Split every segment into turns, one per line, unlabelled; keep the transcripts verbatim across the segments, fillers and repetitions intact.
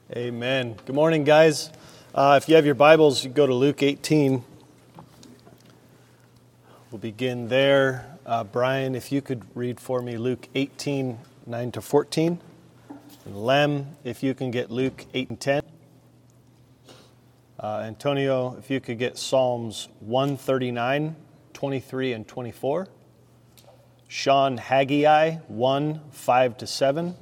Amen. Good morning, guys. Uh, if you have your Bibles, you go to Luke eighteen. We'll begin there. Uh, Brian, if you could read for me Luke eighteen, nine to fourteen. And Lem, if you can get Luke eight and ten. Uh, Antonio, if you could get Psalms one thirty-nine, twenty-three, and twenty-four. Sean Haggai, one, five to seven.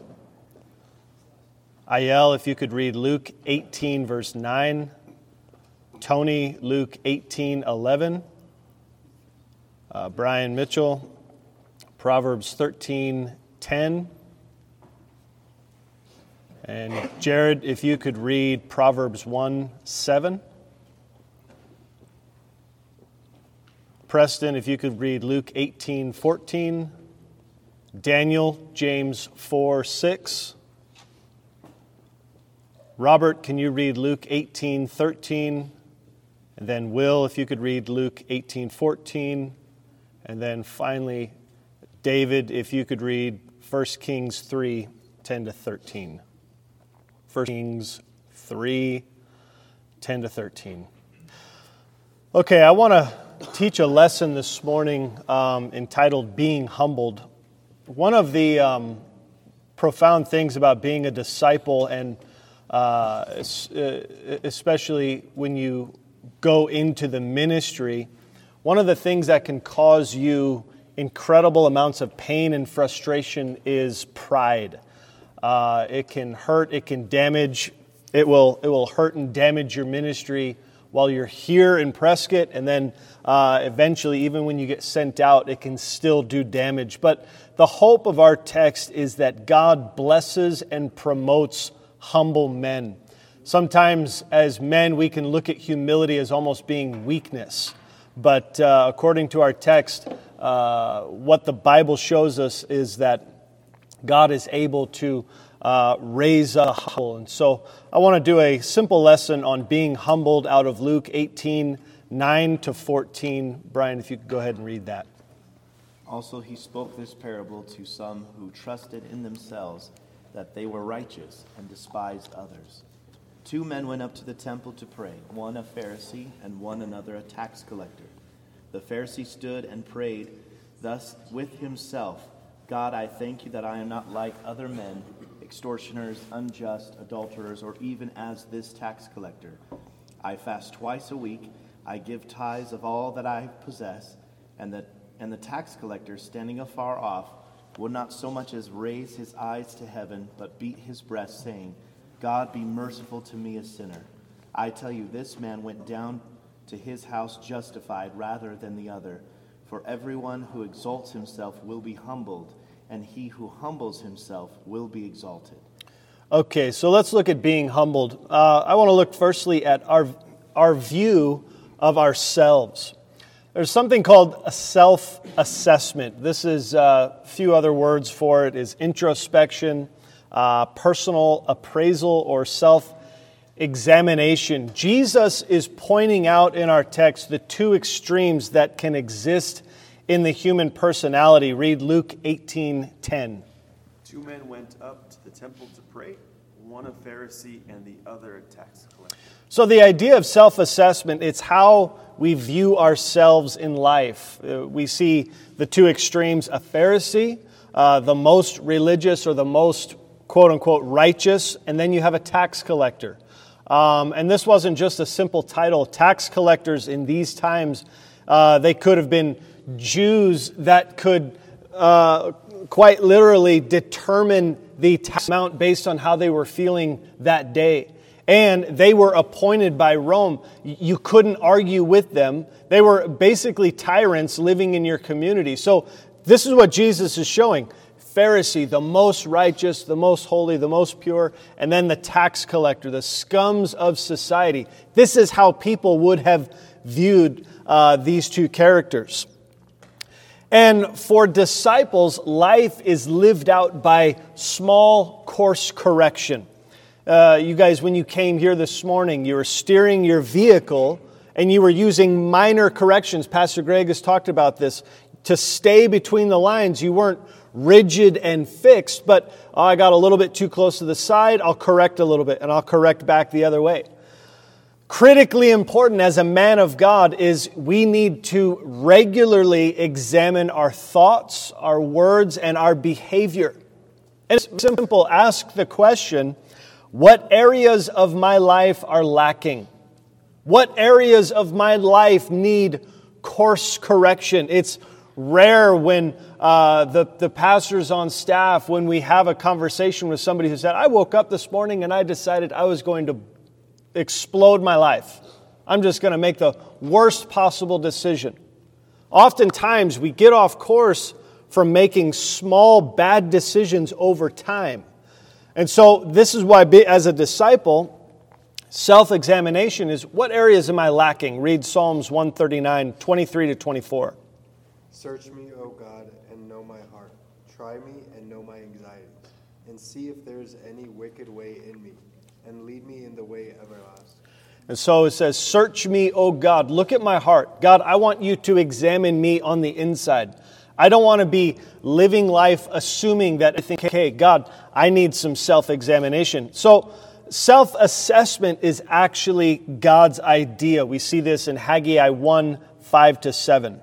Ayel, if you could read Luke eighteen, verse nine. Tony, Luke eighteen, eleven. Uh, Brian Mitchell, Proverbs thirteen, ten. And Jared, if you could read Proverbs one, seven. Preston, if you could read Luke eighteen, fourteen. Daniel, James four, six. Robert, can you read Luke eighteen, thirteen? And then Will, if you could read Luke eighteen, fourteen. And then finally, David, if you could read First Kings three, ten to thirteen. First Kings three, ten to thirteen. Okay, I want to teach a lesson this morning um, entitled Being Humbled. One of the um, profound things about being a disciple, and uh, especially when you go into the ministry, one of the things that can cause you incredible amounts of pain and frustration is pride. Uh, it can hurt, it can damage, it will it will hurt and damage your ministry while you're here in Prescott, and then uh, eventually, even when you get sent out, it can still do damage. But the hope of our text is that God blesses and promotes humble men. Sometimes as men, we can look at humility as almost being weakness. But uh, according to our text, uh, what the Bible shows us is that God is able to uh, raise up humble. And so I want to do a simple lesson on being humbled out of Luke eighteen, nine to fourteen. Brian, if you could go ahead and read that.
Also he spoke this parable to some who trusted in themselves that they were righteous and despised others. Two men went up to the temple to pray, one a Pharisee and one another a tax collector. The Pharisee stood and prayed thus with himself, God, I thank you that I am not like other men, extortioners, unjust, adulterers, or even as this tax collector. I fast twice a week, I give tithes of all that I possess, and the, and the tax collector, standing afar off, would not so much as raise his eyes to heaven, but beat his breast, saying, God, be merciful to me, a sinner. I tell you, this man went down to his house justified rather than the other. For everyone who exalts himself will be humbled, and he who humbles himself will be exalted.
Okay, so let's look at being humbled. Uh, I want to look firstly at our our view of ourselves. There's something called a self-assessment. This is uh, a few other words for it, is introspection, uh, personal appraisal, or self-examination. Jesus is pointing out in our text the two extremes that can exist in the human personality. Read Luke eighteen, ten.
Two men went up to the temple to pray, one a Pharisee and the other a tax collector.
So the idea of self-assessment, it's how we view ourselves in life. Uh, we see the two extremes, a Pharisee, uh, the most religious or the most quote-unquote righteous, and then you have a tax collector. Um, and this wasn't just a simple title. Tax collectors in these times, uh, they could have been Jews that could uh, quite literally determine the tax amount based on how they were feeling that day. And they were appointed by Rome. You couldn't argue with them. They were basically tyrants living in your community. So this is what Jesus is showing. Pharisee, the most righteous, the most holy, the most pure, and then the tax collector, the scums of society. This is how people would have viewed uh, these two characters. And for disciples, life is lived out by small course correction. Uh, you guys, when you came here this morning, you were steering your vehicle and you were using minor corrections. Pastor Greg has talked about this. To stay between the lines, you weren't rigid and fixed, but oh, I got a little bit too close to the side, I'll correct a little bit, and I'll correct back the other way. Critically important as a man of God is we need to regularly examine our thoughts, our words, and our behavior. And it's simple. Ask the question, what areas of my life are lacking? What areas of my life need course correction? It's rare when uh, the, the pastors on staff, when we have a conversation with somebody who said, I woke up this morning and I decided I was going to explode my life. I'm just going to make the worst possible decision. Oftentimes we get off course from making small bad decisions over time. And so this is why, as a disciple, self-examination is, what areas am I lacking? Read Psalms one thirty-nine, twenty-three to twenty-four.
Search me, O God, and know my heart. Try me and know my anxieties, and see if there is any wicked way in me, and lead me in the way everlasting.
And so it says, search me, O God. Look at my heart. God, I want you to examine me on the inside. I don't want to be living life assuming that I think, hey, God, I need some self-examination. So self-assessment is actually God's idea. We see this in Haggai one, five to seven.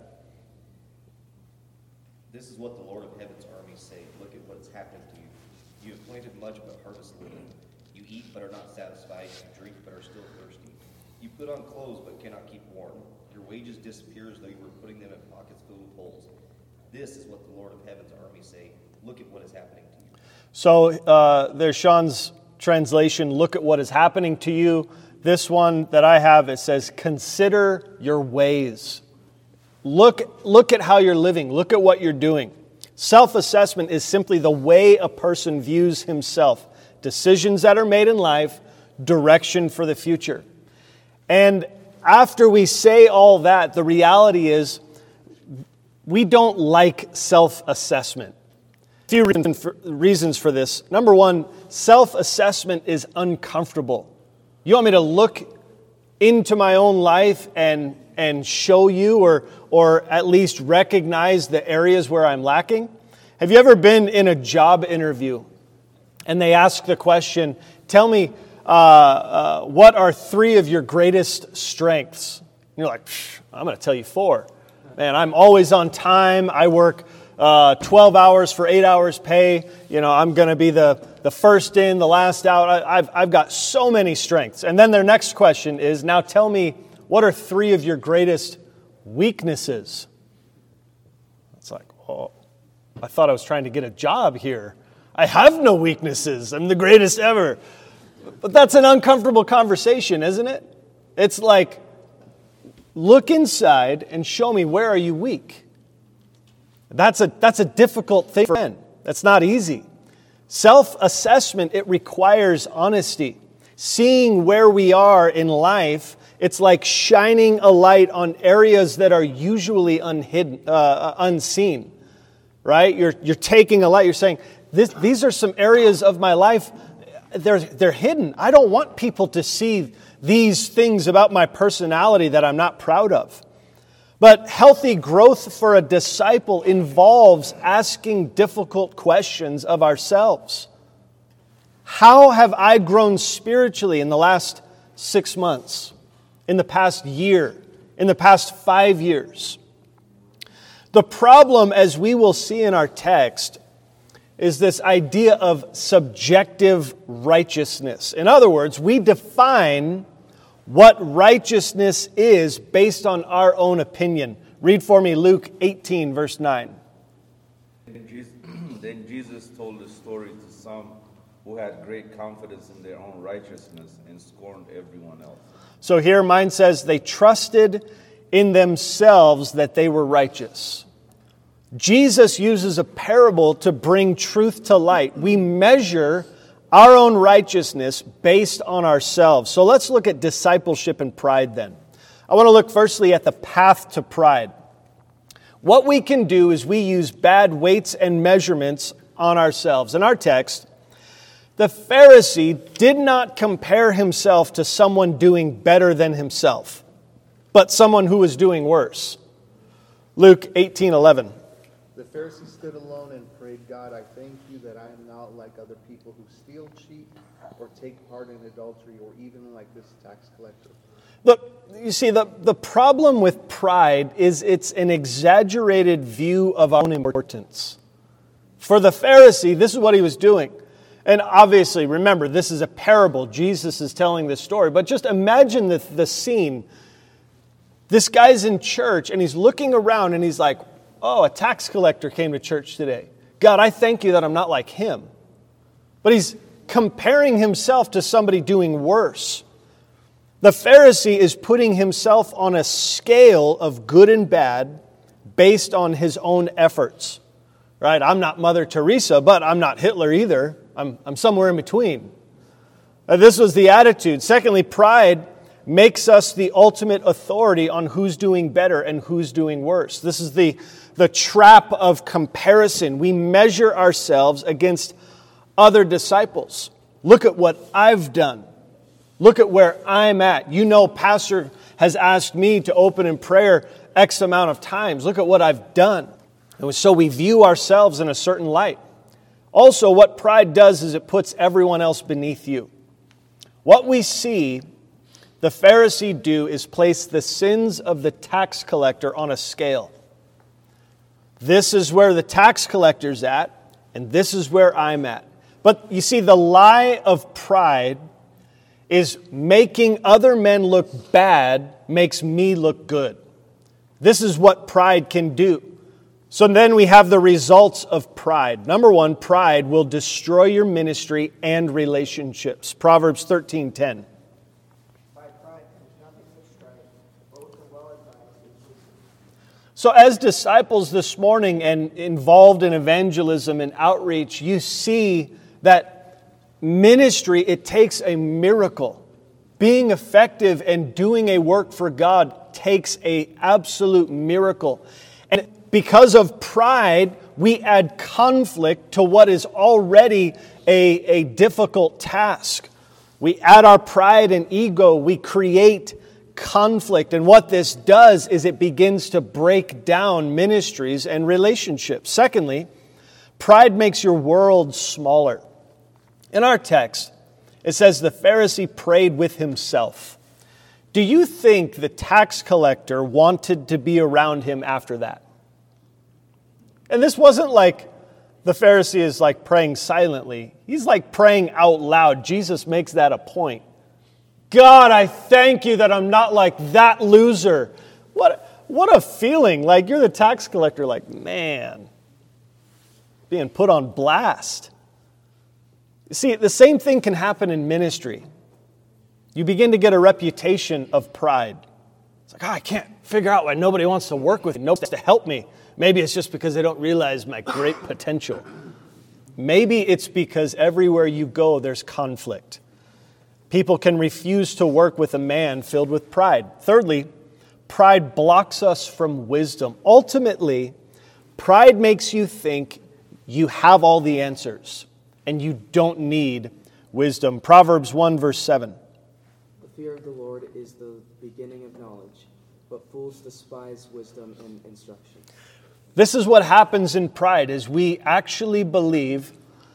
This is what the Lord of Heaven's armies say. Look at what has happened to you. You have planted much but harvest little. You eat but are not satisfied. You drink but are still thirsty. You put on clothes but cannot keep warm. Your wages disappear as though you were putting them in pockets filled with holes. This is what the Lord of Heaven's armies say. Look at what is happening to you.
So uh, there's Sean's translation, look at what is happening to you. This one that I have, it says, consider your ways. Look, look at how you're living. Look at what you're doing. Self-assessment is simply the way a person views himself. Decisions that are made in life, direction for the future. And after we say all that, the reality is we don't like self-assessment. A few reasons for, reasons for this. Number one, self-assessment is uncomfortable. You want me to look into my own life and, and show you or, or at least recognize the areas where I'm lacking? Have you ever been in a job interview and they ask the question, tell me, uh, uh, what are three of your greatest strengths? And you're like, I'm going to tell you four. Man, I'm always on time. I work uh, twelve hours for eight hours pay. You know, I'm going to be the, the first in, the last out. I, I've, I've got so many strengths. And then their next question is, now tell me, what are three of your greatest weaknesses? It's like, oh, I thought I was trying to get a job here. I have no weaknesses. I'm the greatest ever. But that's an uncomfortable conversation, isn't it? It's like, look inside and show me, where are you weak? That's a, that's a difficult thing for men. That's not easy. Self-assessment, it requires honesty. Seeing where we are in life, it's like shining a light on areas that are usually unhidden, uh, unseen. Right? You're, you're taking a light. You're saying, this, these are some areas of my life, they're, they're hidden. I don't want people to see these things about my personality that I'm not proud of. But healthy growth for a disciple involves asking difficult questions of ourselves. How have I grown spiritually in the last six months, in the past year, in the past five years? The problem, as we will see in our text, is this idea of subjective righteousness. In other words, we define what righteousness is based on our own opinion. Read for me Luke eighteen, verse nine.
Then Jesus told a story to some who had great confidence in their own righteousness and scorned everyone else.
So here mine says they trusted in themselves that they were righteous. Jesus uses a parable to bring truth to light. We measure our own righteousness based on ourselves. So let's look at discipleship and pride then. I want to look firstly at the path to pride. What we can do is we use bad weights and measurements on ourselves. In our text, the Pharisee did not compare himself to someone doing better than himself, but someone who was doing worse. Luke eighteen eleven.
The Pharisee stood alone and prayed, God, I thank you that I am not like other people who steal, cheat, or take part in adultery, or even like this tax collector.
Look, you see, the, the problem with pride is it's an exaggerated view of our own importance. For the Pharisee, this is what he was doing. And obviously, remember, this is a parable. Jesus is telling this story. But just imagine the, the scene. This guy's in church, and he's looking around, and he's like, oh, a tax collector came to church today. God, I thank you that I'm not like him. But he's comparing himself to somebody doing worse. The Pharisee is putting himself on a scale of good and bad based on his own efforts. Right? I'm not Mother Teresa, but I'm not Hitler either. I'm, I'm somewhere in between. Uh, this was the attitude. Secondly, pride makes us the ultimate authority on who's doing better and who's doing worse. This is the, the trap of comparison. We measure ourselves against other disciples. Look at what I've done. Look at where I'm at. You know, Pastor has asked me to open in prayer X amount of times. Look at what I've done. And so we view ourselves in a certain light. Also, what pride does is it puts everyone else beneath you. What we see the Pharisee do is place the sins of the tax collector on a scale. This is where the tax collector's at, and this is where I'm at. But you see, the lie of pride is making other men look bad makes me look good. This is what pride can do. So then we have the results of pride. Number one, pride will destroy your ministry and relationships. Proverbs thirteen ten. So as disciples this morning and involved in evangelism and outreach, you see that ministry, it takes a miracle. Being effective and doing a work for God takes an absolute miracle. And because of pride, we add conflict to what is already a, a difficult task. We add our pride and ego. We create conflict. And what this does is it begins to break down ministries and relationships. Secondly, pride makes your world smaller. In our text, it says the Pharisee prayed with himself. Do you think the tax collector wanted to be around him after that? And this wasn't like the Pharisee is like praying silently. He's like praying out loud. Jesus makes that a point. God, I thank you that I'm not like that loser. What, what a feeling. Like you're the tax collector, like, man, being put on blast. See, the same thing can happen in ministry. You begin to get a reputation of pride. It's like, oh, I can't figure out why nobody wants to work with me. Nobody wants to help me. Maybe it's just because they don't realize my great potential. Maybe it's because everywhere you go, there's conflict. People can refuse to work with a man filled with pride. Thirdly, pride blocks us from wisdom. Ultimately, pride makes you think you have all the answers and you don't need wisdom. Proverbs one, verse seven.
The fear of the Lord is the beginning of knowledge, but fools despise wisdom and instruction.
This is what happens in pride, is we actually believe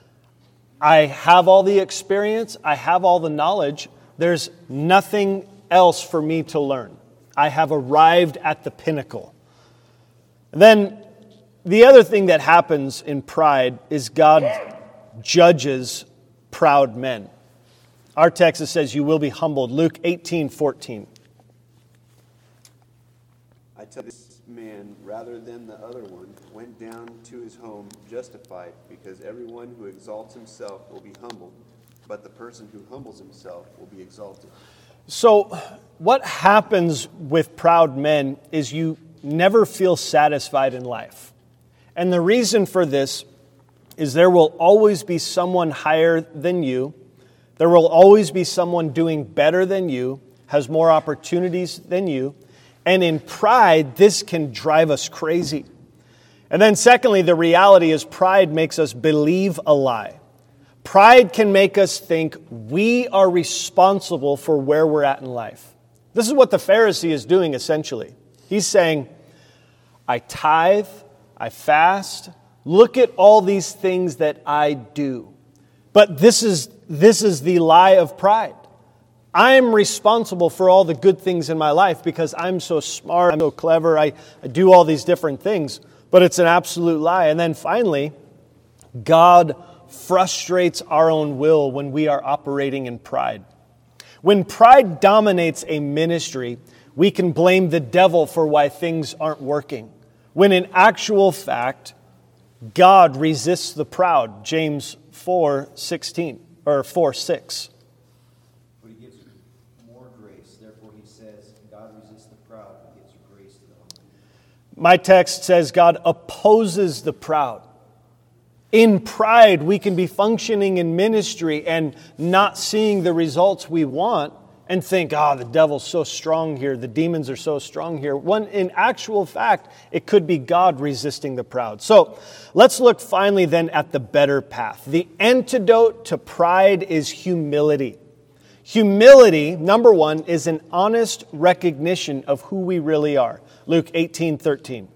I have all the experience, I have all the knowledge, there's nothing else for me to learn. I have arrived at the pinnacle. Then the other thing that happens in pride is God judges proud men. Our text says you will be humbled. Luke eighteen fourteen.
I tell this man, rather than the other one, went down to his home justified, because everyone who exalts himself will be humbled, but the person who humbles himself will be exalted.
So what happens with proud men is you never feel satisfied in life. And the reason for this is there will always be someone higher than you. There will always be someone doing better than you, has more opportunities than you. And in pride, this can drive us crazy. And then secondly, the reality is pride makes us believe a lie. Pride can make us think we are responsible for where we're at in life. This is what the Pharisee is doing essentially. He's saying, I tithe, I fast. Look at all these things that I do. But this is, this is the lie of pride. I am responsible for all the good things in my life because I'm so smart, I'm so clever, I, I do all these different things. But it's an absolute lie. And then finally, God frustrates our own will when we are operating in pride. When pride dominates a ministry, we can blame the devil for why things aren't working. When in actual fact, God resists the proud. James four sixteen or four six.
But he gives more grace. Therefore he says, God resists the proud, but gives grace to the humble.
My text says God opposes the proud. In pride, we can be functioning in ministry and not seeing the results we want and think, ah, oh, the devil's so strong here, the demons are so strong here. When in actual fact, it could be God resisting the proud. So let's look finally then at the better path. The antidote to pride is humility. Humility, number one, is an honest recognition of who we really are. Luke eighteen thirteen.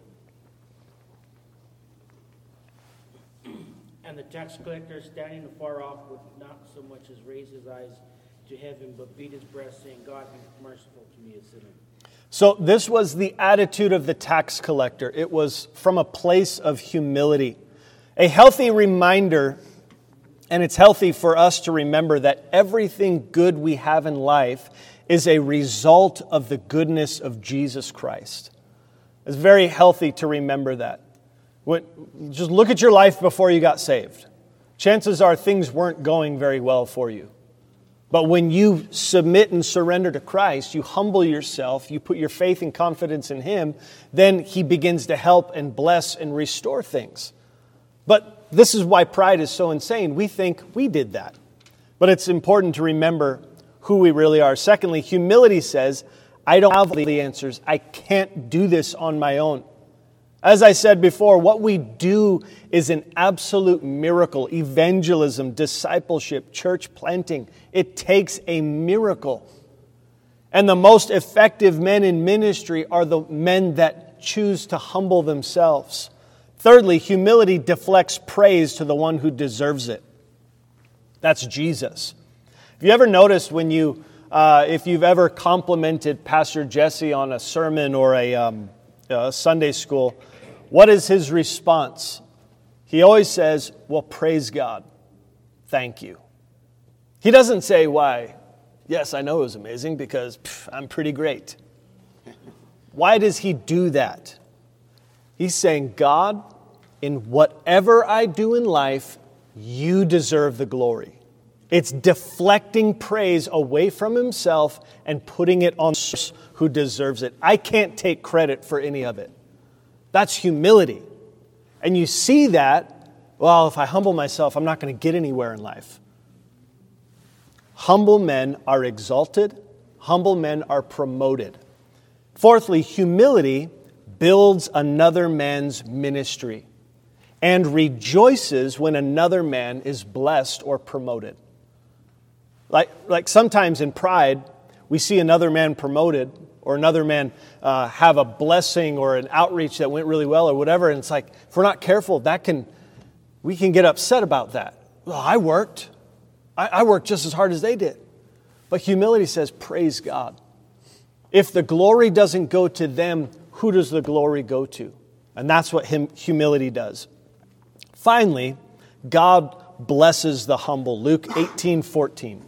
And the tax collector, standing afar off, would not so much as raise his eyes to heaven, but beat his breast, saying, God, be merciful to me, a sinner.
So this was the attitude of the tax collector. It was from a place of humility. A healthy reminder, and it's healthy for us to remember that everything good we have in life is a result of the goodness of Jesus Christ. It's very healthy to remember that. When, just look at your life before you got saved. Chances are things weren't going very well for you. But when you submit and surrender to Christ, you humble yourself, you put your faith and confidence in Him, then He begins to help and bless and restore things. But this is why pride is so insane. We think we did that. But it's important to remember who we really are. Secondly, humility says, I don't have the answers. I can't do this on my own. As I said before, what we do is an absolute miracle. Evangelism, discipleship, church planting. It takes a miracle. And the most effective men in ministry are the men that choose to humble themselves. Thirdly, humility deflects praise to the one who deserves it. That's Jesus. Have you ever noticed when you, uh, if you've ever complimented Pastor Jesse on a sermon or a um, uh, Sunday school, what is his response? He always says, well, praise God. Thank you. He doesn't say why. Yes, I know it was amazing because pff, I'm pretty great. Why does he do that? He's saying, God, in whatever I do in life, you deserve the glory. It's deflecting praise away from himself and putting it on who deserves it. I can't take credit for any of it. That's humility. And you see that, well, if I humble myself, I'm not going to get anywhere in life. Humble men are exalted. Humble men are promoted. Fourthly, humility builds another man's ministry and rejoices when another man is blessed or promoted. Like, like sometimes in pride, we see another man promoted or another man uh, have a blessing or an outreach that went really well or whatever. And it's like, if we're not careful, that can we can get upset about that. Well, I worked. I, I worked just as hard as they did. But humility says, praise God. If the glory doesn't go to them, who does the glory go to? And that's what hum- humility does. Finally, God blesses the humble. Luke eighteen fourteen.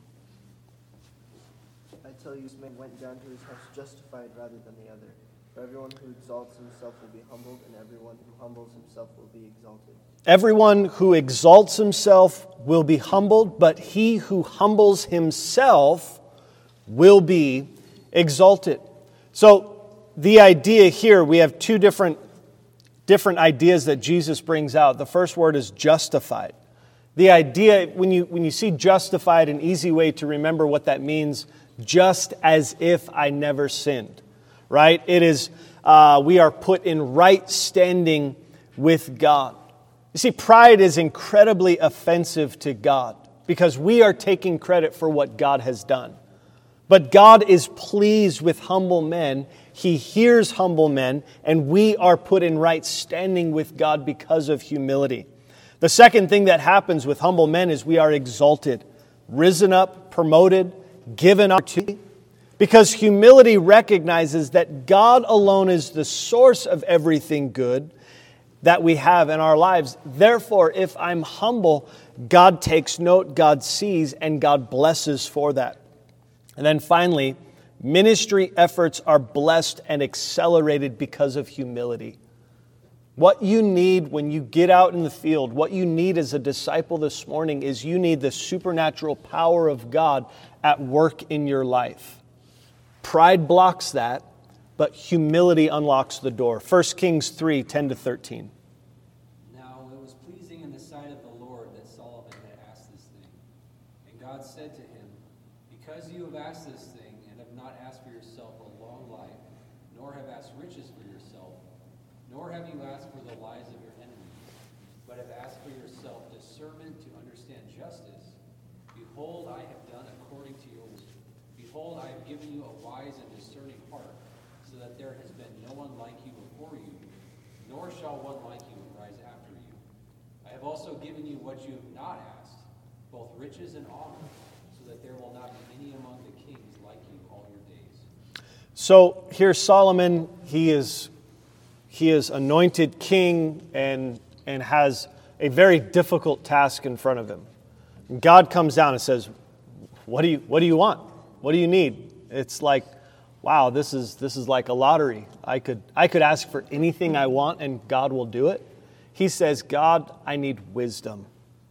I tell you, this man went down to his house justified rather than the other. For everyone who exalts himself will be humbled, and everyone who humbles himself will be exalted.
Everyone who exalts himself will be humbled, but he who humbles himself will be exalted. So the idea here, we have two different, different ideas that Jesus brings out. The first word is justified. The idea, when you, when you see justified, an easy way to remember what that means, just as if I never sinned, right? It is, uh, we are put in right standing with God. You see, pride is incredibly offensive to God because we are taking credit for what God has done. But God is pleased with humble men. He hears humble men, and we are put in right standing with God because of humility. The second thing that happens with humble men is we are exalted, risen up, promoted, given opportunity. Because humility recognizes that God alone is the source of everything good that we have in our lives. Therefore, if I'm humble, God takes note, God sees, and God blesses for that. And then finally, ministry efforts are blessed and accelerated because of humility. What you need when you get out in the field, what you need as a disciple this morning is you need the supernatural power of God at work in your life. Pride blocks that, but humility unlocks the door. First Kings three, ten to thirteen.
Now it was pleasing in the sight of the Lord that Solomon had asked this thing. And God said to him, because you have asked this thing, and have not asked for yourself a long life, nor have asked riches for yourself, nor have you asked for the lives of your enemies, but have asked for yourself discernment to understand justice, behold, I have done according to your will. Behold, I have given you a wise and discerning heart, so that there has been no one like you before you, nor shall one like you arise after you. I have also given you what you have not asked, both riches and honor, so that there will not be any among the kings like you all your days.
So here's Solomon. He is he is anointed king and and has a very difficult task in front of him. And God comes down and says, "What do you what do you want? What do you need?" It's like, wow, this is this is like a lottery. I could I could ask for anything I want and God will do it. He says, God, I need wisdom.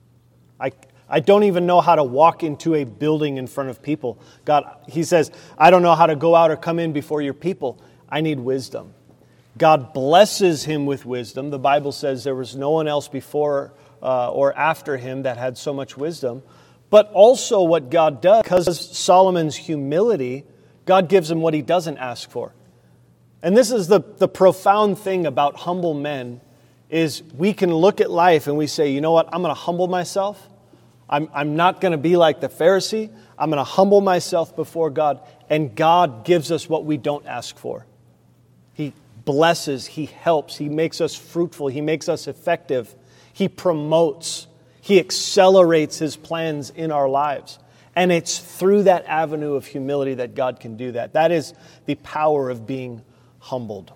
I I don't even know how to walk into a building in front of people. God, he says, I don't know how to go out or come in before your people. I need wisdom. God blesses him with wisdom. The Bible says there was no one else before uh, or after him that had so much wisdom. But also what God does, because of Solomon's humility, God gives him what he doesn't ask for. And this is the, the profound thing about humble men, is we can look at life and we say, you know what, I'm going to humble myself. I'm, I'm not going to be like the Pharisee. I'm going to humble myself before God. And God gives us what we don't ask for. He blesses, He helps, He makes us fruitful, He makes us effective, He promotes, He accelerates His plans in our lives. And it's through that avenue of humility that God can do that. That is the power of being humbled.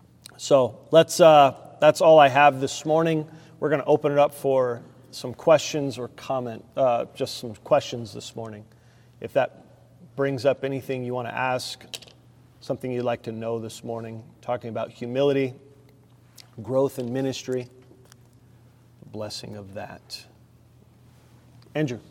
So let's. Uh, that's all I have this morning. We're going to open it up for some questions or comment. Uh, just some questions this morning. If that brings up anything you want to ask, something you'd like to know this morning, talking about humility, growth in ministry, the blessing of that. Andrew.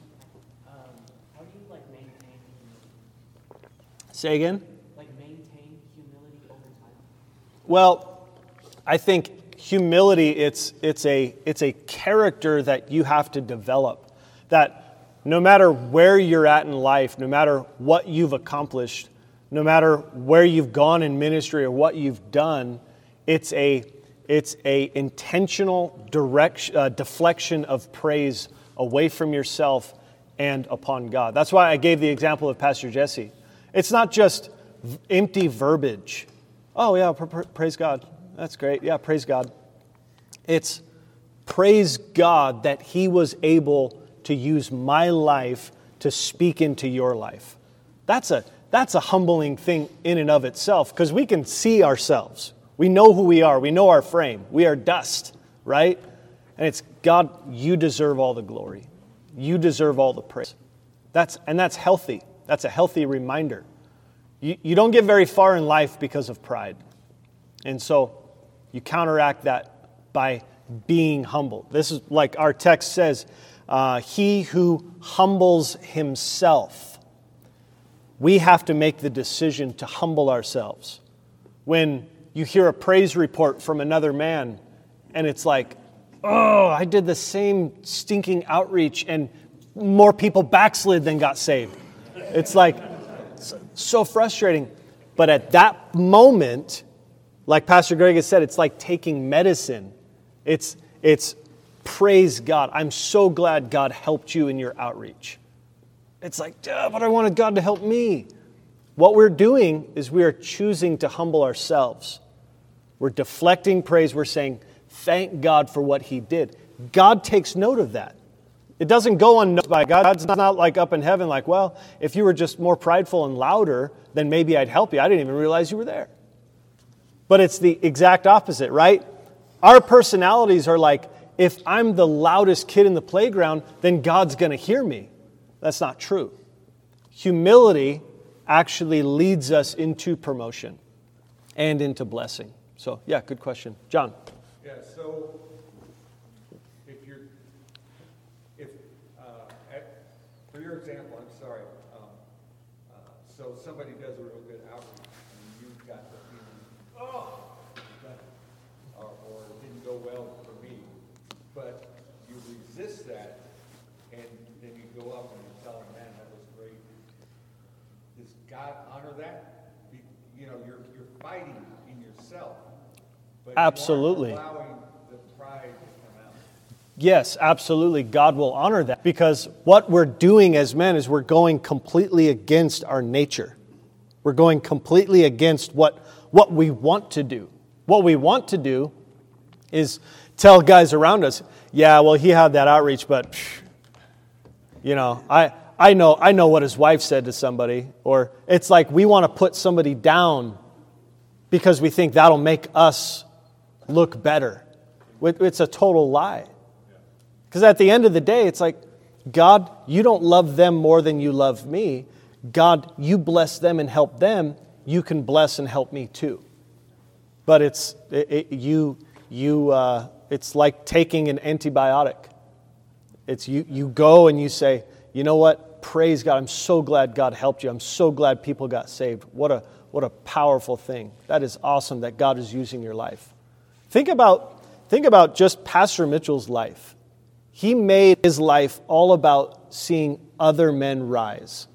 Say again?
Like maintain humility over time?
Well, I think humility, it's it's a it's a character that you have to develop. That no matter where you're at in life, no matter what you've accomplished, no matter where you've gone in ministry or what you've done, it's a it's a intentional direction, uh, deflection of praise away from yourself and upon God. That's why I gave the example of Pastor Jesse. It's not just empty verbiage. Oh, yeah, pr- pr- praise God. That's great. Yeah, praise God. It's praise God that He was able to use my life to speak into your life. That's a that's a humbling thing in and of itself, because we can see ourselves. We know who we are. We know our frame. We are dust, right? And it's, God, you deserve all the glory. You deserve all the praise. That's and that's healthy. That's a healthy reminder. You, you don't get very far in life because of pride. And so you counteract that by being humble. This is like our text says, uh, he who humbles himself. We have to make the decision to humble ourselves. When you hear a praise report from another man and it's like, oh, I did the same stinking outreach and more people backslid than got saved. It's like so frustrating. But at that moment, like Pastor Greg has said, it's like taking medicine. It's it's praise God. I'm so glad God helped you in your outreach. It's like, yeah, but I wanted God to help me. What we're doing is we are choosing to humble ourselves. We're deflecting praise. We're saying, thank God for what he did. God takes note of that. It doesn't go unnoticed by God. God's not like up in heaven like, well, if you were just more prideful and louder, then maybe I'd help you. I didn't even realize you were there. But it's the exact opposite, right? Our personalities are like, if I'm the loudest kid in the playground, then God's going to hear me. That's not true. Humility actually leads us into promotion and into blessing. So, yeah, good question. John.
Yeah, so if you're, if, uh, at, for your example, I'm sorry, um, uh, so somebody does a real good outreach and you've got the feeling, oh, or, or it didn't go well for me, but you resist that and then you go up and you tell them, man, that was great. Does God honor that? Be, you know, you're, you're fighting in yourself. But
absolutely.
You aren't allowing the pride to come out.
Yes, absolutely. God will honor that because what we're doing as men is we're going completely against our nature. We're going completely against what, what we want to do. What we want to do is tell guys around us, yeah, well, he had that outreach, but, phew, you know, I, I know I know what his wife said to somebody. Or it's like we want to put somebody down because we think that'll make us look better. It's a total lie. Because at the end of the day, it's like, God, you don't love them more than you love me. God, you bless them and help them. You can bless and help me too. But it's it, it, you you uh, it's like taking an antibiotic. It's you you go and you say, you know what? Praise God. I'm so glad God helped you. I'm so glad people got saved. What a what a powerful thing. That is awesome that God is using your life. Think about, think about just Pastor Mitchell's life. He made his life all about seeing other men rise.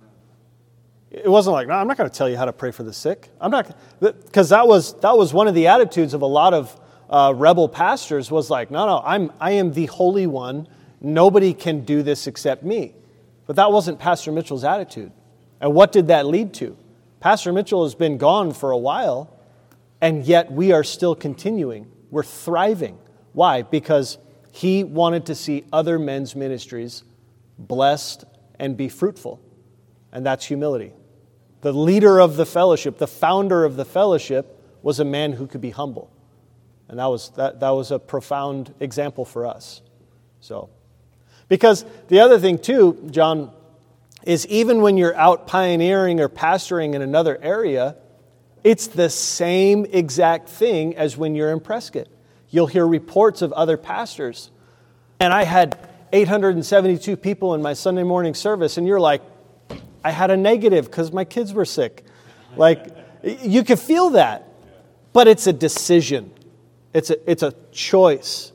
It wasn't like, no, I'm not going to tell you how to pray for the sick. I'm not, because that was that was one of the attitudes of a lot of uh, rebel pastors was like, no, no, I'm I am the Holy One. Nobody can do this except me. But that wasn't Pastor Mitchell's attitude. And what did that lead to? Pastor Mitchell has been gone for a while. And yet we are still continuing. We're thriving. Why? Because he wanted to see other men's ministries blessed and be fruitful. And that's humility. The leader of the fellowship, the founder of the fellowship, was a man who could be humble. And that was that, that was a profound example for us. So, because the other thing too, John, is even when you're out pioneering or pastoring in another area, it's the same exact thing as when you're in Prescott. You'll hear reports of other pastors. And I had eight hundred seventy-two people in my Sunday morning service, and you're like, I had a negative because my kids were sick. Like, you can feel that. But it's a decision. It's a, it's a choice.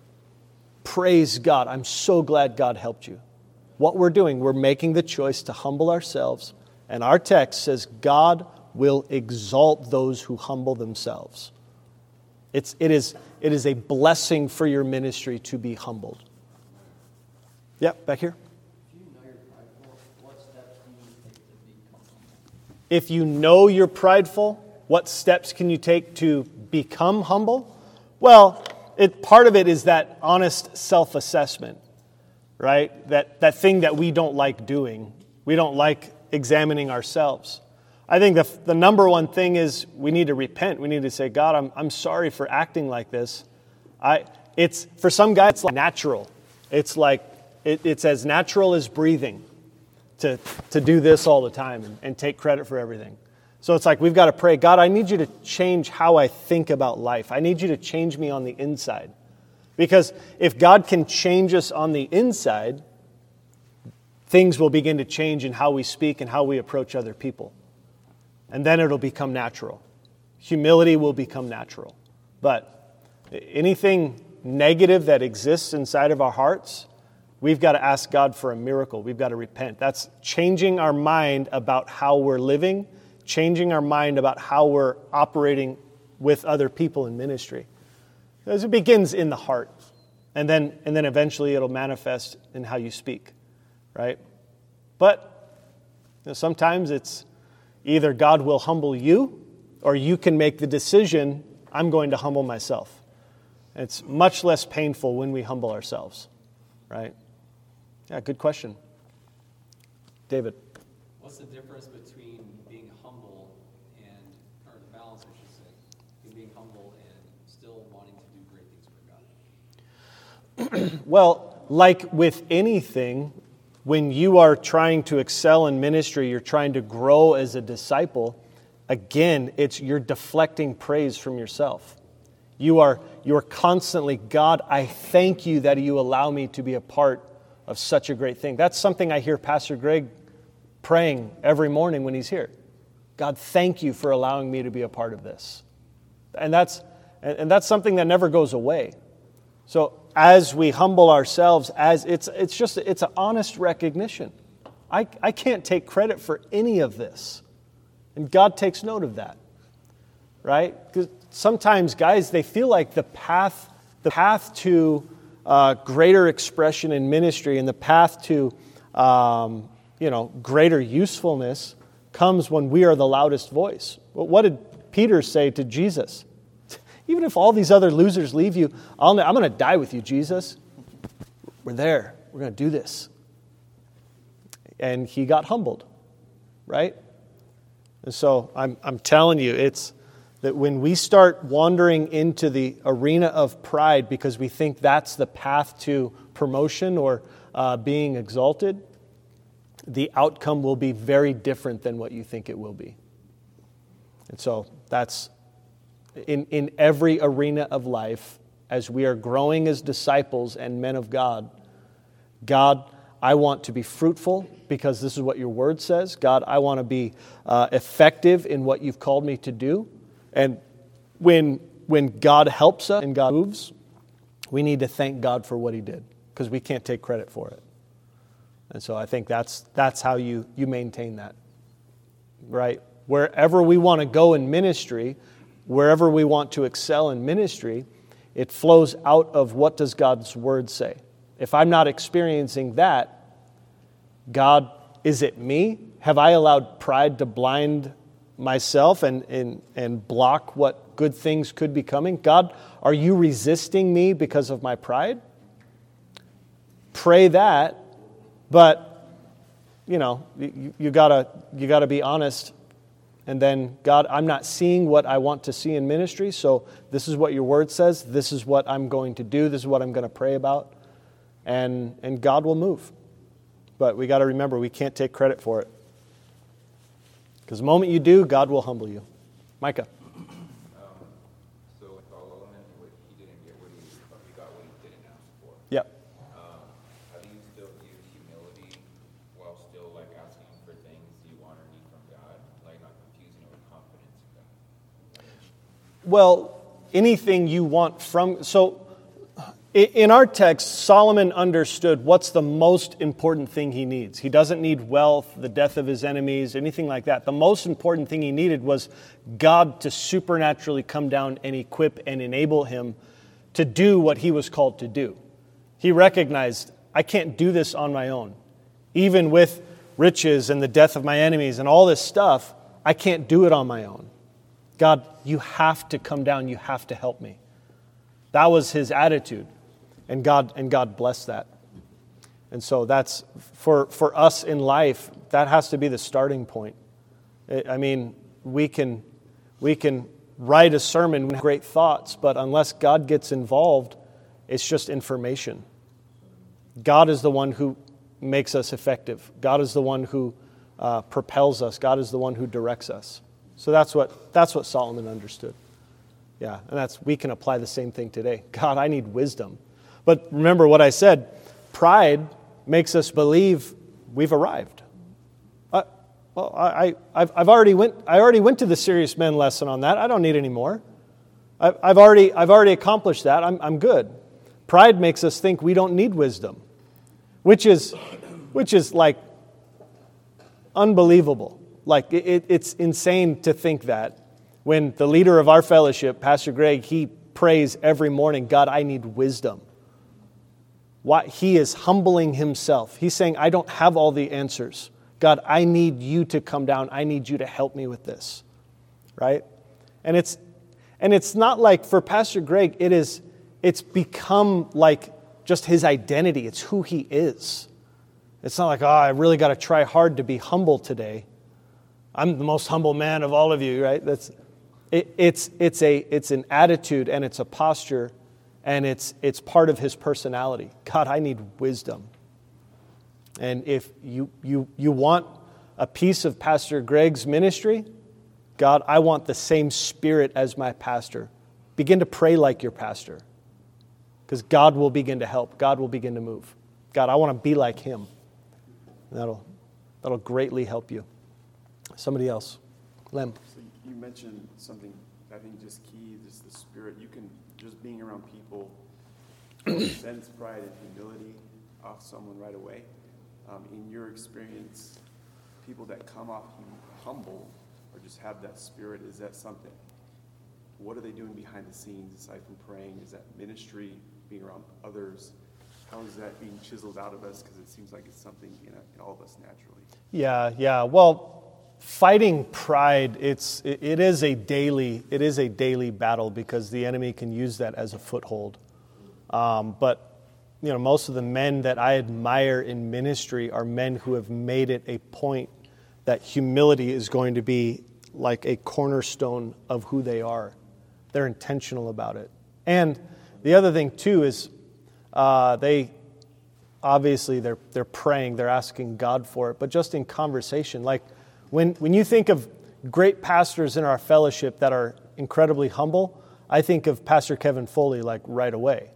Praise God. I'm so glad God helped you. What we're doing, we're making the choice to humble ourselves. And our text says God will exalt those who humble themselves. It's, it is, it is a blessing for your ministry to be humbled. Yeah, back here. If you know you're prideful, what steps can you take to become humble? Well, it, part of it is that honest self-assessment, right? That, that thing that we don't like doing. We don't like examining ourselves. I think the, the number one thing is we need to repent. We need to say, God, I'm, I'm sorry for acting like this. I, it's, for some guys, it's like natural. It's like, it, it's as natural as breathing to, to do this all the time and, and take credit for everything. So it's like we've got to pray, God, I need you to change how I think about life. I need you to change me on the inside. Because if God can change us on the inside, things will begin to change in how we speak and how we approach other people. And then it'll become natural. Humility will become natural. But anything negative that exists inside of our hearts, we've got to ask God for a miracle. We've got to repent. That's changing our mind about how we're living, changing our mind about how we're operating with other people in ministry. Because it begins in the heart. And then, and then eventually it'll manifest in how you speak. Right? But you know, sometimes it's Either God will humble you, or you can make the decision, I'm going to humble myself. It's much less painful when we humble ourselves, right? Yeah, good question. David.
What's the difference between being humble and, or the balance, I should say, between being humble and still wanting to do great things for God?
Well, like with anything, when you are trying to excel in ministry, you're trying to grow as a disciple, again, it's you're deflecting praise from yourself. You are you're constantly, God, I thank you that you allow me to be a part of such a great thing. That's something I hear Pastor Greg praying every morning when he's here. God, thank you for allowing me to be a part of this. And that's and that's something that never goes away. So as we humble ourselves, as it's it's just it's an honest recognition. I, I can't take credit for any of this. And God takes note of that. Right? Because sometimes guys, they feel like the path the path to uh, greater expression in ministry and the path to um, you know, greater usefulness comes when we are the loudest voice. Well, what did Peter say to Jesus? Even if all these other losers leave you, I'll, I'm going to die with you, Jesus. We're there. We're going to do this. And he got humbled, right? And so I'm, I'm telling you, it's that when we start wandering into the arena of pride because we think that's the path to promotion or uh, being exalted, the outcome will be very different than what you think it will be. And so that's in, in every arena of life, as we are growing as disciples and men of God, God, I want to be fruitful because this is what your word says. God, I want to be uh, effective in what you've called me to do. And when, when God helps us and God moves, we need to thank God for what he did because we can't take credit for it. And so I think that's that's how you, you maintain that, right? Wherever we want to go in ministry, wherever we want to excel in ministry, it flows out of what does God's word say. If I'm not experiencing that, God, is it me? Have I allowed pride to blind myself and, and, and block what good things could be coming? God, are you resisting me because of my pride? Pray that. But, you know, you, you gotta you gotta be honest. And then, God, I'm not seeing what I want to see in ministry, so this is what your word says. This is what I'm going to do. This is what I'm going to pray about. And and God will move. But we got to remember, we can't take credit for it. Because the moment you do, God will humble you. Micah. Well, anything you want from... So, in our text, Solomon understood what's the most important thing he needs. He doesn't need wealth, the death of his enemies, anything like that. The most important thing he needed was God to supernaturally come down and equip and enable him to do what he was called to do. He recognized, I can't do this on my own. Even with riches and the death of my enemies and all this stuff, I can't do it on my own. God, you have to come down. You have to help me. That was his attitude. And God and God blessed that. And so that's, for, for us in life, that has to be the starting point. I mean, we can, we can write a sermon with great thoughts, but unless God gets involved, it's just information. God is the one who makes us effective. God is the one who uh, propels us. God is the one who directs us. So that's what that's what Solomon understood. Yeah, and that's we can apply the same thing today. God, I need wisdom. But remember what I said, pride makes us believe we've arrived. Uh, well, I, I've, I've already went I already went to the serious men lesson on that. I don't need any more. I, I've already I've already accomplished that. I'm I'm good. Pride makes us think we don't need wisdom, which is which is like unbelievable. Like, it, it's insane to think that when the leader of our fellowship, Pastor Greg, he prays every morning, God, I need wisdom. Why? He is humbling himself. He's saying, I don't have all the answers. God, I need you to come down. I need you to help me with this, right? And it's and it's not like for Pastor Greg, it is it's become like just his identity. It's who he is. It's not like, oh, I really got to try hard to be humble today. I'm the most humble man of all of you, right? That's it, it's it's a it's an attitude and it's a posture, and it's it's part of his personality. God, I need wisdom. And if you you you want a piece of Pastor Greg's ministry, God, I want the same spirit as my pastor. Begin to pray like your pastor, because God will begin to help. God will begin to move. God, I want to be like him. That'll that'll greatly help you. Somebody else. Lem.
So you mentioned something I think just key, just the spirit. You can, just being around people, sense pride and humility off someone right away. Um, in your experience, people that come off humble or just have that spirit, is that something? What are they doing behind the scenes aside from praying? Is that ministry, being around others? How is that being chiseled out of us? Because it seems like it's something in, a, in all of us naturally.
Yeah, yeah. Well, fighting pride, it's it, it is a daily it is a daily battle, because the enemy can use that as a foothold. Um, but you know, most of the men that I admire in ministry are men who have made it a point that humility is going to be like a cornerstone of who they are. They're intentional about it. And the other thing too is uh, they obviously they're they're praying, they're asking God for it, but just in conversation, like when when you think of great pastors in our fellowship that are incredibly humble, I think of Pastor Kevin Foley like right away.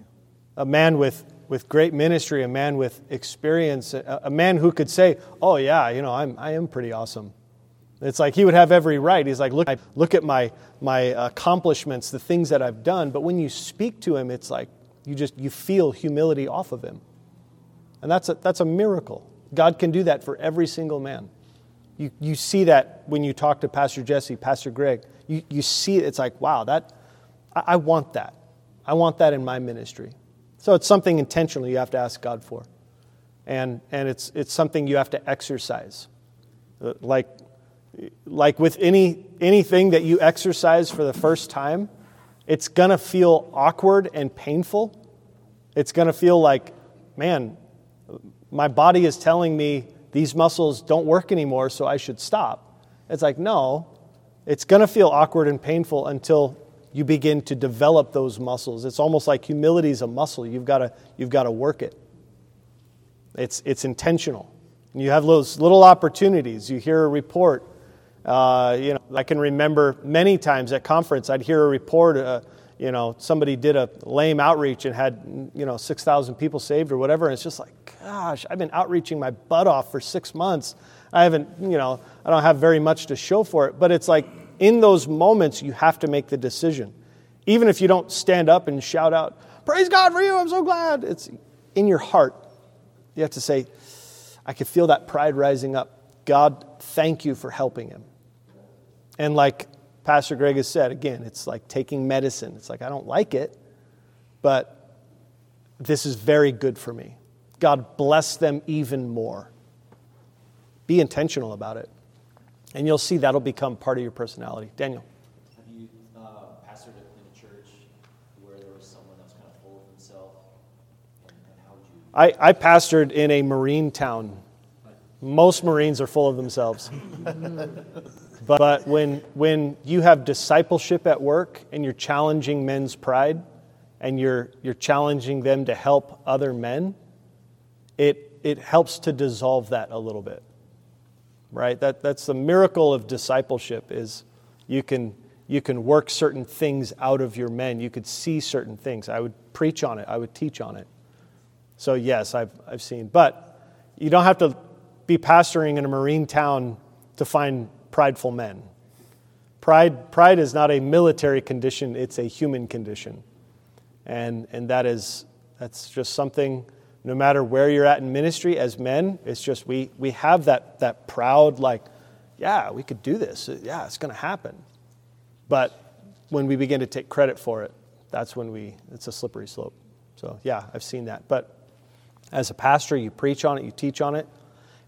A man with, with great ministry, a man with experience, a, a man who could say, oh yeah, you know, I'm I am pretty awesome. It's like he would have every right. He's like, look, I look at my my accomplishments, the things that I've done. But when you speak to him, it's like you just you feel humility off of him. And that's a that's a miracle. God can do that for every single man. You you see that when you talk to Pastor Jesse, Pastor Greg. You you see it, it's like, wow, that I, I want that. I want that in my ministry. So it's something intentional you have to ask God for. And and it's it's something you have to exercise. Like like with any anything that you exercise for the first time, it's going to feel awkward and painful. It's going to feel like, man, my body is telling me these muscles don't work anymore, so I should stop. It's like, no, it's going to feel awkward and painful until you begin to develop those muscles. It's almost like humility is a muscle. You've got to you've got to work it. It's it's intentional. You have those little opportunities. You hear a report. Uh, you know, I can remember many times at conference, I'd hear a report. Uh, you know, somebody did a lame outreach and had you know six thousand people saved or whatever. And it's just like, gosh, I've been outreaching my butt off for six months. I haven't, you know, I don't have very much to show for it. But it's like, in those moments, you have to make the decision. Even if you don't stand up and shout out, praise God for you, I'm so glad. It's in your heart. You have to say, I can feel that pride rising up. God, thank you for helping him. And like Pastor Greg has said, again, it's like taking medicine. It's like, I don't like it, but this is very good for me. God, bless them even more. Be intentional about it. And you'll see that'll become part of your personality. Daniel.
Have you uh, pastored in a church where there was someone that was kind of full of himself? And, and how would you...
I, I pastored in a Marine town. Most Marines are full of themselves. but, but when when you have discipleship at work and you're challenging men's pride and you're you're challenging them to help other men, it it helps to dissolve that a little bit. Right? That that's the miracle of discipleship is you can you can work certain things out of your men. You could see certain things. I would preach on it. I would teach on it. So yes, I've I've seen. But you don't have to be pastoring in a Marine town to find prideful men. Pride pride is not a military condition, it's a human condition. And and that is that's just something. No matter where you're at in ministry as men, it's just we we have that that proud, like, yeah, we could do this. Yeah, it's going to happen. But when we begin to take credit for it, that's when we, it's a slippery slope. So, yeah, I've seen that. But as a pastor, you preach on it, you teach on it.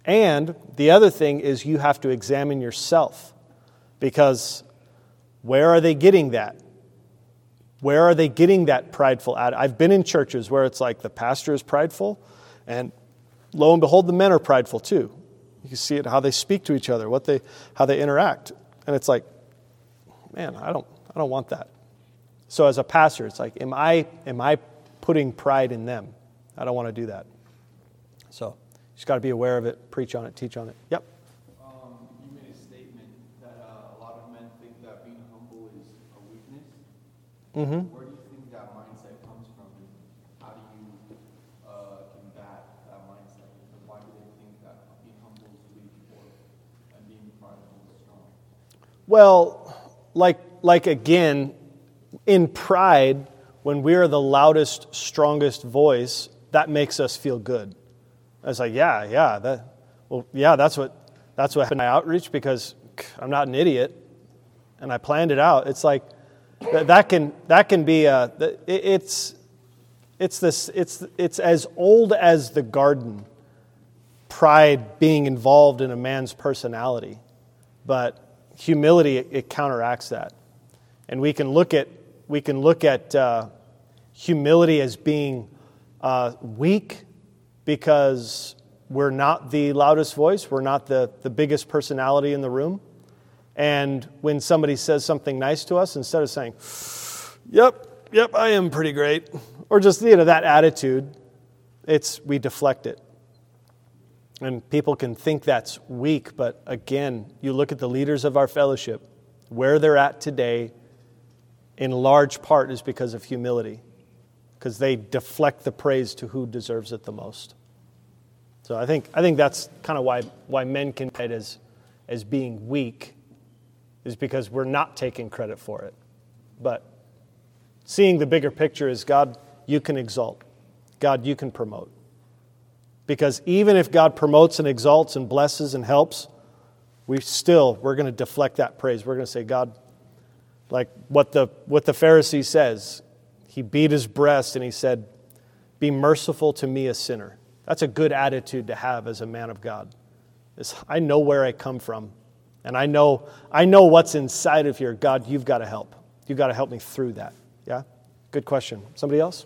And the other thing is you have to examine yourself, because where are they getting that? Where are they getting that prideful attitude? I've been in churches where it's like the pastor is prideful, and lo and behold, the men are prideful too. You can see it how they speak to each other, what they, how they interact, and it's like, man, I don't, I don't want that. So as a pastor, it's like, am I, am I putting pride in them? I don't want to do that. So you just got to be aware of it, preach on it, teach on it. Yep.
Um, you made a statement that uh, a lot of men think that being humble is a weakness.
Mm-hmm.
Where do you think that mindset comes from? And how do you uh, combat that mindset? And why do they think that being humble is weak or and being prideful is strong?
Well, like like again, in pride, when we're the loudest, strongest voice, that makes us feel good. It's like, yeah, yeah, that, well, yeah, that's what that's what happened in my outreach, because I'm not an idiot, and I planned it out. It's like that, that can that can be a it, it's it's this it's it's as old as the garden. Pride being involved in a man's personality, but humility it, it counteracts that, and we can look at we can look at uh, humility as being uh, weak. Because we're not the loudest voice, we're not the, the biggest personality in the room. And when somebody says something nice to us, instead of saying, yep, yep, I am pretty great, or just, you know, that attitude, it's we deflect it. And people can think that's weak, but again, you look at the leaders of our fellowship, where they're at today, in large part is because of humility. Because they deflect the praise to who deserves it the most. So I think I think that's kind of why why men can be as as being weak, is because we're not taking credit for it. But seeing the bigger picture is, God, you can exalt. God, you can promote. Because even if God promotes and exalts and blesses and helps, we still we're going to deflect that praise. We're going to say, God, like what the what the Pharisee says. He beat his breast and he said, be merciful to me, a sinner. That's a good attitude to have as a man of God. It's, I know where I come from, and I know I know what's inside of here. God, you've got to help. You've got to help me through that. Yeah? Good question. Somebody else?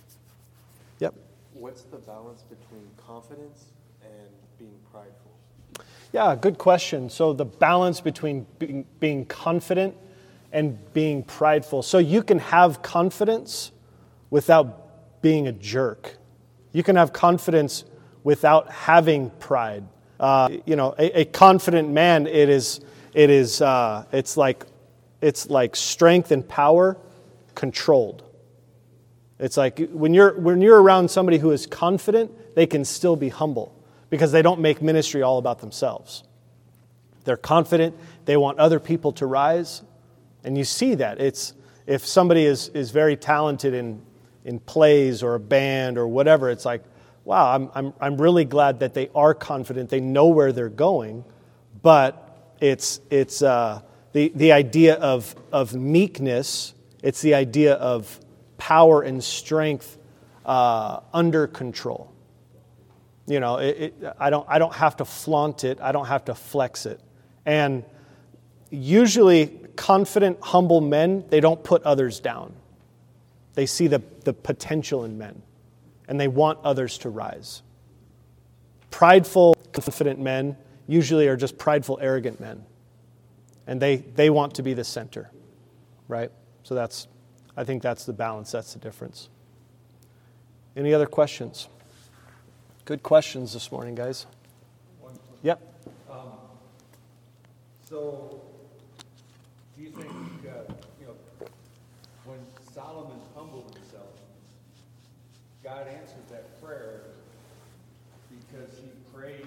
Yep.
What's the balance between confidence and being prideful?
Yeah, good question. So the balance between being, being confident and being prideful. So you can have confidence without being a jerk. You can have confidence without having pride. Uh, you know, a, a confident man, it is, it is, uh, it's like, it's like strength and power controlled. It's like when you're when you're around somebody who is confident, they can still be humble because they don't make ministry all about themselves. They're confident. They want other people to rise. And you see that. It's if somebody is, is very talented in, in plays or a band or whatever, it's like, wow, I'm I'm I'm really glad that they are confident. They know where they're going, but it's it's uh, the the idea of of meekness. It's the idea of power and strength uh, under control. You know, it, it, I don't I don't have to flaunt it. I don't have to flex it. And usually, confident, humble men, they don't put others down. They see the, the potential in men, and they want others to rise. Prideful, confident men usually are just prideful, arrogant men, and they, they want to be the center, right? So that's, I think that's the balance, that's the difference. Any other questions? Good questions this morning, guys.
One question.
Yep.
Um, so, do you think, uh, you know, when Solomon humbled himself, God answered that prayer because he prayed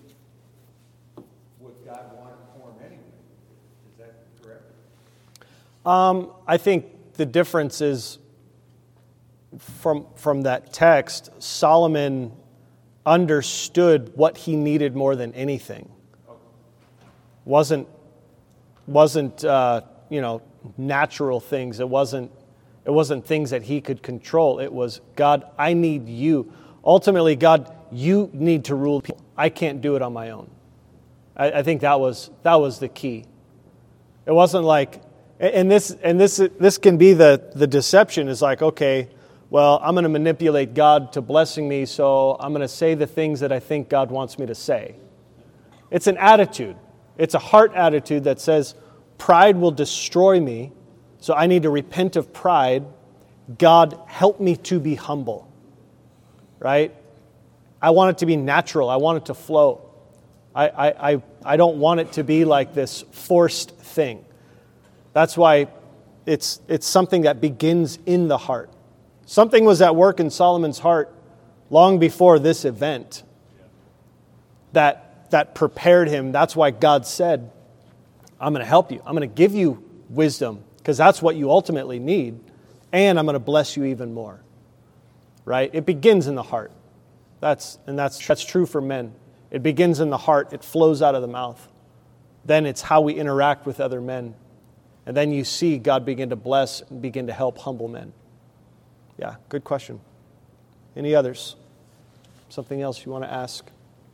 what God wanted for him anyway? Is that correct?
Um, I think the difference is from from that text, Solomon understood what he needed more than anything. Wasn't wasn't uh, you know natural things. It wasn't it wasn't things that he could control. It was, God, I need you. Ultimately, God, you need to rule people. I can't do it on my own. I, I think that was that was the key. It wasn't like, and this and this this can be the the deception is like, okay, well, I'm going to manipulate God to blessing me, so I'm going to say the things that I think God wants me to say. It's an attitude. It's a heart attitude that says, pride will destroy me, so I need to repent of pride. God, help me to be humble. Right? I want it to be natural. I want it to flow. I, I, I, I don't want it to be like this forced thing. That's why it's, it's something that begins in the heart. Something was at work in Solomon's heart long before this event that, that prepared him. That's why God said, I'm going to help you. I'm going to give you wisdom because that's what you ultimately need. And I'm going to bless you even more. Right? It begins in the heart. That's, and that's, that's true for men. It begins in the heart. It flows out of the mouth. Then it's how we interact with other men. And then you see God begin to bless and begin to help humble men. Yeah, good question. Any others? Something else you want to ask?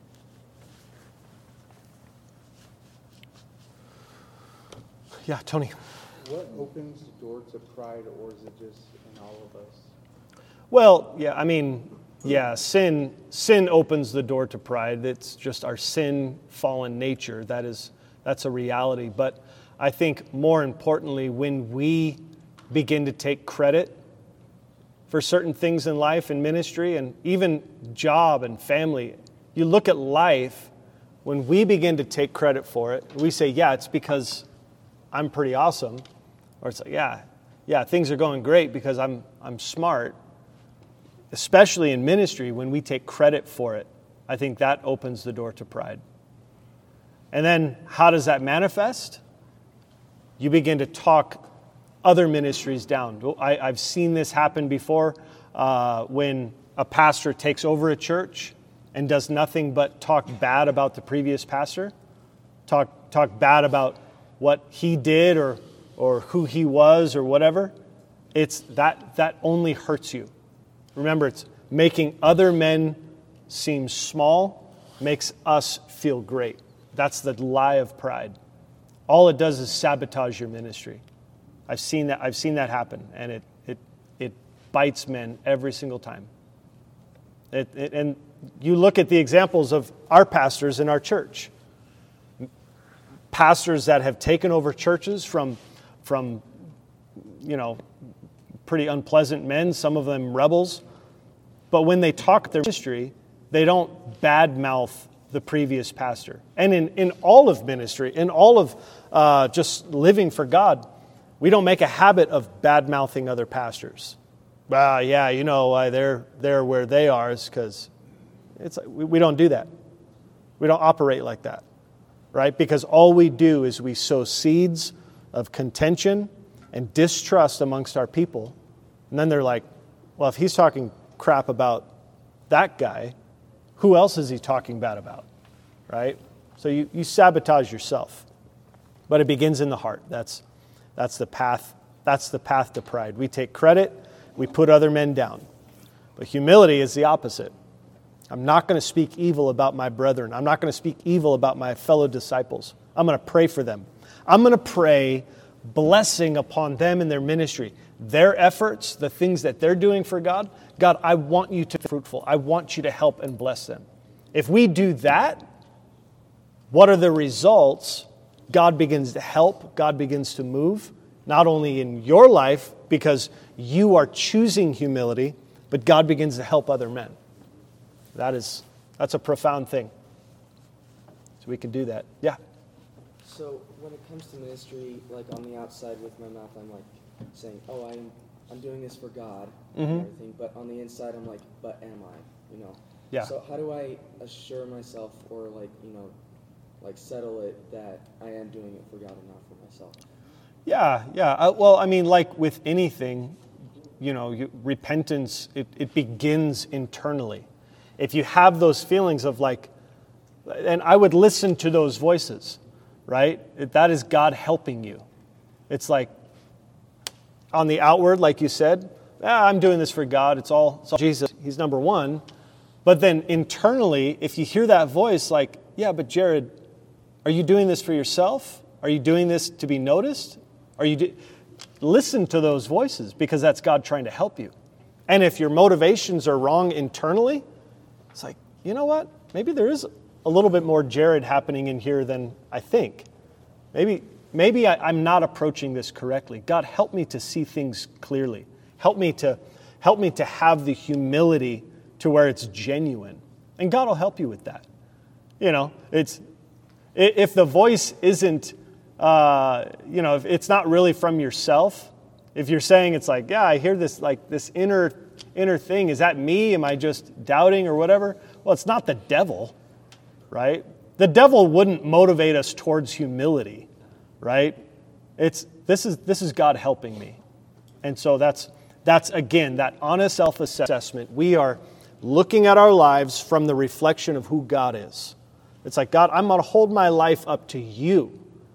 Yeah, Tony.
What opens the door to pride, or is it just in all of us?
Well, yeah, I mean, yeah, sin sin opens the door to pride. It's just our sin fallen nature. That is that's a reality. But I think more importantly, when we begin to take credit for certain things in life and ministry and even job and family, you look at life, when we begin to take credit for it, we say, yeah, it's because I'm pretty awesome. Or it's like, yeah, yeah, things are going great because I'm I'm smart. Especially in ministry, when we take credit for it, I think that opens the door to pride. And then how does that manifest? You begin to talk other ministries down. I, I've seen this happen before uh, when a pastor takes over a church and does nothing but talk bad about the previous pastor, talk talk bad about what he did or or who he was or whatever. It's that that only hurts you. Remember, it's making other men seem small makes us feel great. That's the lie of pride. All it does is sabotage your ministry. I've seen that. I've seen that happen, and it it it bites men every single time. It, it, and you look at the examples of our pastors in our church. Pastors that have taken over churches from from you know. pretty unpleasant men, some of them rebels. But when they talk their ministry, they don't badmouth the previous pastor. And in, in all of ministry, in all of uh, just living for God, we don't make a habit of badmouthing other pastors. Well, yeah, you know why they're, they're where they are is because it's we, we don't do that. We don't operate like that, right? Because all we do is we sow seeds of contention and distrust amongst our people. And then they're like, well, if he's talking crap about that guy, who else is he talking bad about, right? So you, you sabotage yourself. But it begins in the heart. That's that's the path. That's the path to pride. We take credit. We put other men down. But humility is the opposite. I'm not going to speak evil about my brethren. I'm not going to speak evil about my fellow disciples. I'm going to pray for them. I'm going to pray blessing upon them in their ministry. Their efforts, the things that they're doing for God, God, I want you to be fruitful. I want you to help and bless them. If we do that, what are the results? God begins to help. God begins to move, not only in your life because you are choosing humility, but God begins to help other men. That is, that's a profound thing. So we can do that. Yeah.
So when it comes to ministry, like on the outside with my mouth, I'm like saying, oh, I'm I'm doing this for God
mm-hmm.
and everything. But on the inside, I'm like, but am I? You know.
Yeah.
So how do I assure myself, or like you know, like settle it that I am doing it for God and not for myself?
Yeah, yeah. Uh, well, I mean, like with anything, you know, you, repentance it, it begins internally. If you have those feelings of like, and I would listen to those voices. Right? That is God helping you. It's like, on the outward, like you said, ah, I'm doing this for God. It's all, it's all Jesus. He's number one. But then internally, if you hear that voice like, yeah, but Jared, are you doing this for yourself? Are you doing this to be noticed? Are you do- Listen to those voices, because that's God trying to help you. And if your motivations are wrong internally, it's like, you know what? Maybe there is a little bit more Jared happening in here than I think. Maybe, maybe I, I'm not approaching this correctly. God, help me to see things clearly. Help me to, help me to have the humility to where it's genuine. And God will help you with that. You know, it's if the voice isn't, uh, you know, if it's not really from yourself, if you're saying it's like, yeah, I hear this, like this inner inner thing, is that me? Am I just doubting or whatever? Well, it's not the devil, right? The devil wouldn't motivate us towards humility, right? It's this is this is God helping me. And so that's that's again that honest self-assessment. We are looking at our lives from the reflection of who God is. It's like, God, I'm going to hold my life up to you.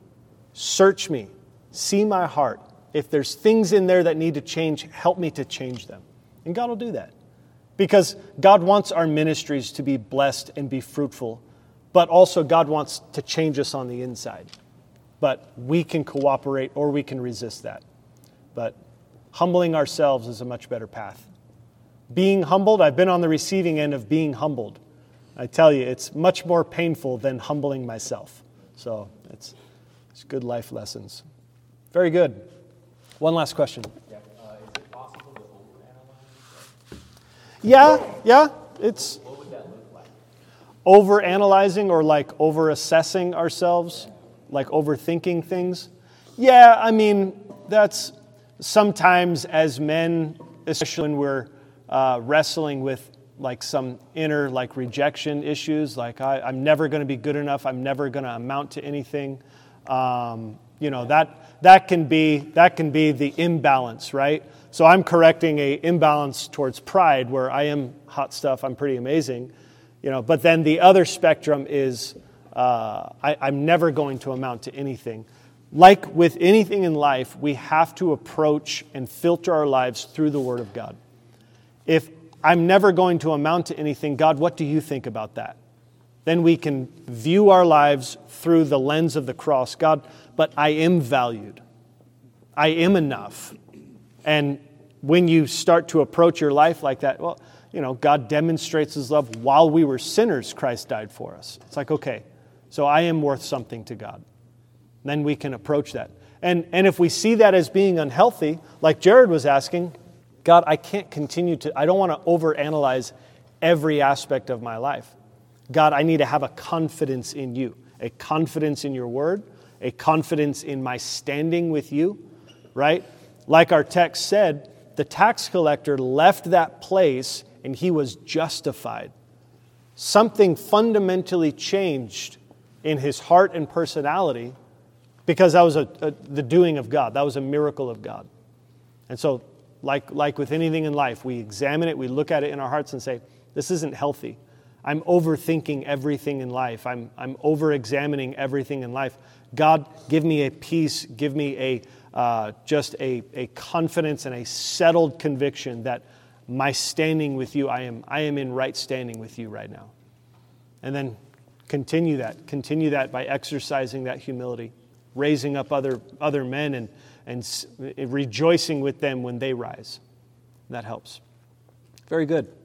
Search me. See my heart. If there's things in there that need to change, help me to change them. And God will do that. Because God wants our ministries to be blessed and be fruitful. But also God wants to change us on the inside. But we can cooperate or we can resist that. But humbling ourselves is a much better path. Being humbled, I've been on the receiving end of being humbled. I tell you, it's much more painful than humbling myself. So it's, it's good life lessons. Very good. One last question.
Yeah, uh, is it possible to overanalyze?
Yeah, yeah. It's
What would that look like?
overanalyzing or like over-assessing ourselves, like overthinking things. Yeah, I mean, that's sometimes as men, especially when we're uh, wrestling with like some inner like rejection issues, like I, I'm never going to be good enough, I'm never going to amount to anything. Um, you know, that that can be that can be the imbalance, right? So I'm correcting a imbalance towards pride, where I am hot stuff, I'm pretty amazing, you know. But then the other spectrum is uh, I, I'm never going to amount to anything. Like with anything in life, we have to approach and filter our lives through the Word of God. If I'm never going to amount to anything, God, what do you think about that? Then we can view our lives through the lens of the cross. God, but I am valued. I am enough. And when you start to approach your life like that, well, you know, God demonstrates His love. While we were sinners, Christ died for us. It's like, okay, so I am worth something to God. Then we can approach that. And, and if we see that as being unhealthy, like Jared was asking, God, I can't continue to, I don't want to overanalyze every aspect of my life. God, I need to have a confidence in you, a confidence in your word, a confidence in my standing with you, right? Like our text said, the tax collector left that place and he was justified. Something fundamentally changed in his heart and personality because that was a, a, the doing of God. That was a miracle of God. And so, like, like with anything in life, we examine it, we look at it in our hearts and say, this isn't healthy. I'm overthinking everything in life. I'm, I'm over-examining everything in life. God, give me a peace, give me a uh, just a, a confidence and a settled conviction that my standing with you, I am, I am in right standing with you right now. And then continue that. Continue that by exercising that humility, raising up other, other men and, and rejoicing with them when they rise. That helps. Very good.